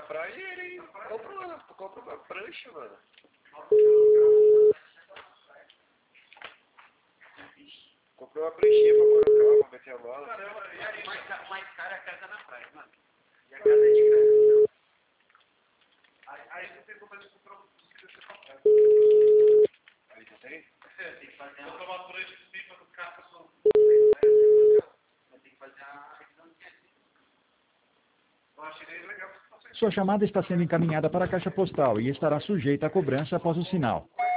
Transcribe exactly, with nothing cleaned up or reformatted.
praia e ele compra, compra uma prancha, mano. Comprou uma pranchinha pra pôr no carro, pra meter a mala. Caramba, e aí? Mais, mais cara é a casa na praia, mano. E a casa é de casa. Aí, aí você tem que comprar isso pra você pra praia. Aí não tem? Tem que fazer uma... uma prancha de pipa do carro, são... Tem que fazer a revisãozinha assim. Eu achei legal. Sua chamada está sendo encaminhada para a caixa postal e estará sujeita a cobrança após o sinal.